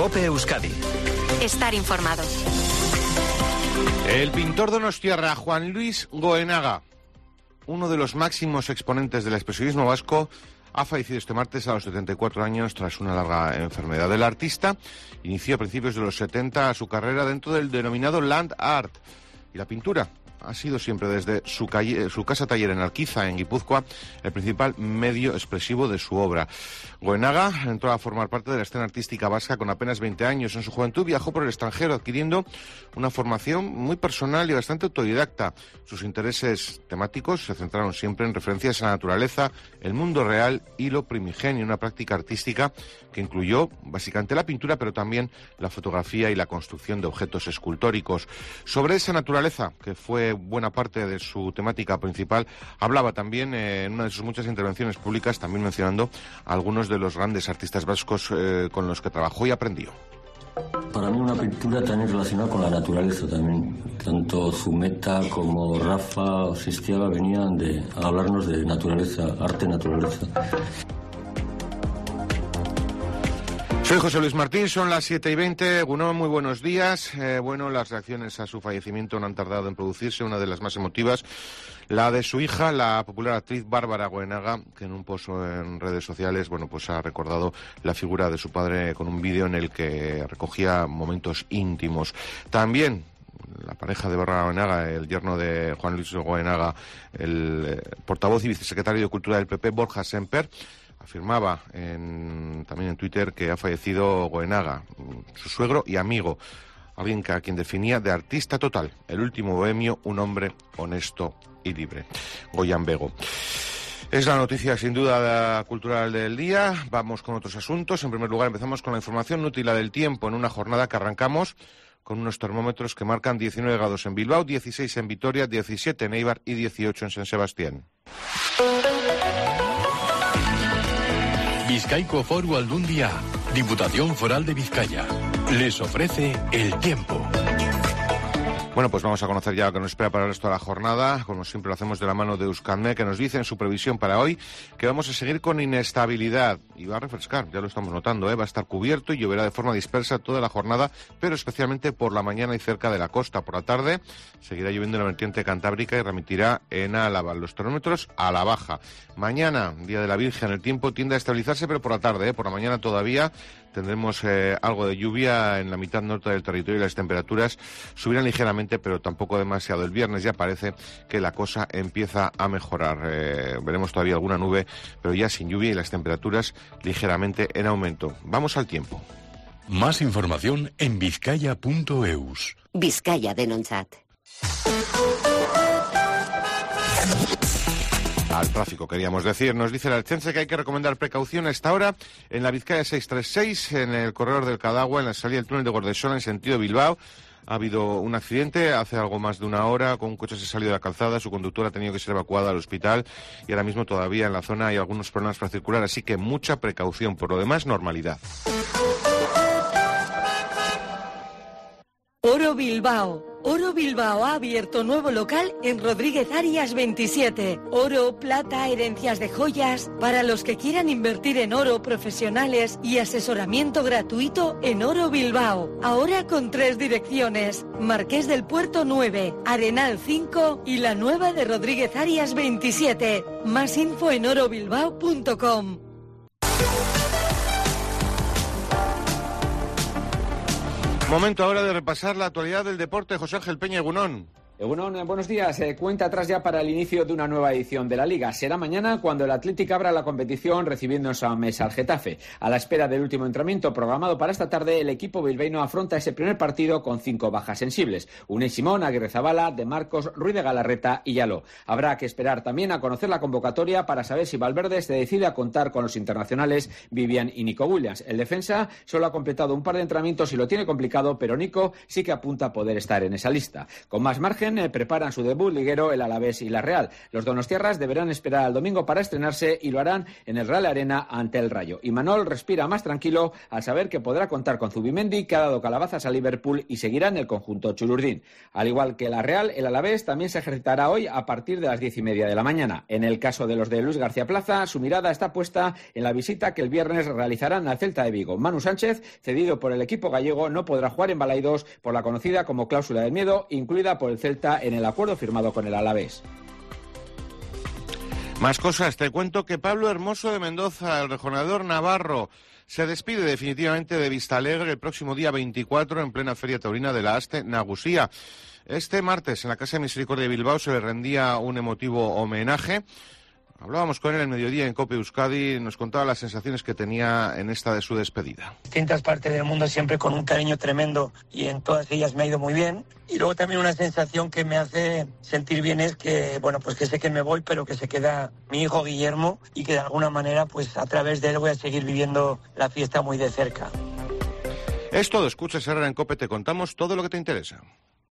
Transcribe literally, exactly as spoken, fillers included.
COPE Euskadi. Estar informado. El pintor donostiarra Juan Luis Goenaga, uno de los máximos exponentes del expresionismo vasco, ha fallecido este martes a los setenta y cuatro años tras una larga enfermedad. El artista inició a principios de los setenta su carrera dentro del denominado land art, y la pintura ha sido siempre desde su, calle, su casa taller en Alquiza, en Guipúzcoa, el principal medio expresivo de su obra. Goenaga entró a formar parte de la escena artística vasca con apenas veinte años. En su juventud viajó por el extranjero adquiriendo una formación muy personal y bastante autodidacta. Sus intereses temáticos se centraron siempre en referencias a la naturaleza, el mundo real y lo primigenio, una práctica artística que incluyó básicamente la pintura, pero también la fotografía y la construcción de objetos escultóricos. Sobre esa naturaleza, que fue buena parte de su temática principal, hablaba también eh, en una de sus muchas intervenciones públicas, también mencionando a algunos de los grandes artistas vascos eh, con los que trabajó y aprendió. Para mí una pintura también relacionada con la naturaleza también. Tanto Zumeta como Rafa o Sistiaga venían de, a hablarnos de naturaleza, arte-naturaleza. Soy José Luis Martín, son las siete y veinte. Gunón, muy buenos días. Eh, bueno, las reacciones a su fallecimiento no han tardado en producirse. Una de las más emotivas, la de su hija, la popular actriz Bárbara Goenaga, que en un post en redes sociales, bueno, pues ha recordado la figura de su padre con un vídeo en el que recogía momentos íntimos. También la pareja de Bárbara Goenaga, el yerno de Juan Luis Goenaga, el eh, portavoz y vicesecretario de Cultura del P P, Borja Semper, afirmaba en, también en Twitter que ha fallecido Goenaga, su suegro y amigo, alguien que, a quien definía de artista total, el último bohemio, un hombre honesto y libre. Goyan Bego. Es la noticia sin duda cultural del día. Vamos con otros asuntos. En primer lugar, empezamos con la información útil del tiempo, en una jornada que arrancamos con unos termómetros que marcan diecinueve grados en Bilbao, dieciséis en Vitoria, diecisiete en Eibar y dieciocho en San Sebastián. Bizkaiko Foru Aldundia, Diputación Foral de Vizcaya, les ofrece el tiempo. Bueno, pues vamos a conocer ya lo que nos espera para el resto de la jornada. Como siempre lo hacemos de la mano de Euskalmet, que nos dice en su previsión para hoy que vamos a seguir con inestabilidad. Y va a refrescar, ya lo estamos notando, ¿eh? Va a estar cubierto y lloverá de forma dispersa toda la jornada, pero especialmente por la mañana y cerca de la costa. Por la tarde seguirá lloviendo en la vertiente cantábrica y remitirá en Álava. Los termómetros a la baja. Mañana, Día de la Virgen, el tiempo tiende a estabilizarse, pero por la tarde, ¿eh? Por la mañana todavía tendremos eh, algo de lluvia en la mitad norte del territorio y las temperaturas subirán ligeramente, pero tampoco demasiado. El viernes ya parece que la cosa empieza a mejorar. Eh, veremos todavía alguna nube, pero ya sin lluvia y las temperaturas ligeramente en aumento. Vamos al tiempo. Más información en bizkaia punto eus. Vizcaya denontzat. Al tráfico, queríamos decir. Nos dice la Ertzaintza que hay que recomendar precaución a esta hora en la Vizcaya seiscientos treinta y seis, en el corredor del Cadagua, en la salida del túnel de Gordesola en sentido Bilbao. Ha habido un accidente hace algo más de una hora, con un coche se ha salido de la calzada, su conductor ha tenido que ser evacuado al hospital y ahora mismo todavía en la zona hay algunos problemas para circular, así que mucha precaución. Por lo demás, normalidad. Oro Bilbao. Oro Bilbao ha abierto nuevo local en Rodríguez Arias veintisiete. Oro, plata, herencias de joyas, para los que quieran invertir en oro, profesionales y asesoramiento gratuito en Oro Bilbao. Ahora con tres direcciones: Marqués del Puerto nueve, Arenal cinco y la nueva de Rodríguez Arias veintisiete. Más info en oro bilbao punto com. Momento ahora de repasar la actualidad del deporte. José Ángel Peña, Egunón. Egunon, buenos días. Eh, cuenta atrás ya para el inicio de una nueva edición de la Liga. Será mañana cuando el Athletic abra la competición recibiendo en San Mamés al Getafe. A la espera del último entrenamiento programado para esta tarde, el equipo bilbaíno afronta ese primer partido con cinco bajas sensibles: Unai Simón, Aguirrezabala, De Marcos, Ruiz de Galarreta y Yalo. Habrá que esperar también a conocer la convocatoria para saber si Valverde se decide a contar con los internacionales Vivian y Nico Williams. El defensa solo ha completado un par de entrenamientos y lo tiene complicado, pero Nico sí que apunta a poder estar en esa lista. Con más margen Virgen eh, preparan su debut liguero el Alavés y la Real. Los donostiarras deberán esperar al domingo para estrenarse y lo harán en el Real Arena ante el Rayo. Y Manol respira más tranquilo al saber que podrá contar con Zubimendi, que ha dado calabazas a Liverpool y seguirá en el conjunto chulurdín. Al igual que la Real, el Alavés también se ejercitará hoy a partir de las diez y media de la mañana. En el caso de los de Luis García Plaza, su mirada está puesta en la visita que el viernes realizarán al Celta de Vigo. Manu Sánchez, cedido por el equipo gallego, no podrá jugar en Balaidos por la conocida como cláusula del miedo, incluida por el Celta en el acuerdo firmado con el Alavés. Más cosas, te cuento que Pablo Hermoso de Mendoza, el rejonador navarro, se despide definitivamente de Vistalegre el próximo día veinticuatro en plena Feria Taurina de la Aste Nagusía. Este martes en la Casa de Misericordia de Bilbao se le rendía un emotivo homenaje. Hablábamos con él el mediodía en COPE Euskadi, nos contaba las sensaciones que tenía en esta de su despedida. Distintas partes del mundo siempre con un cariño tremendo y en todas ellas me ha ido muy bien. Y luego también una sensación que me hace sentir bien es que, bueno, pues que sé que me voy, pero que se queda mi hijo Guillermo y que de alguna manera, pues a través de él voy a seguir viviendo la fiesta muy de cerca. Es todo, escuchas ahora en COPE, te contamos todo lo que te interesa.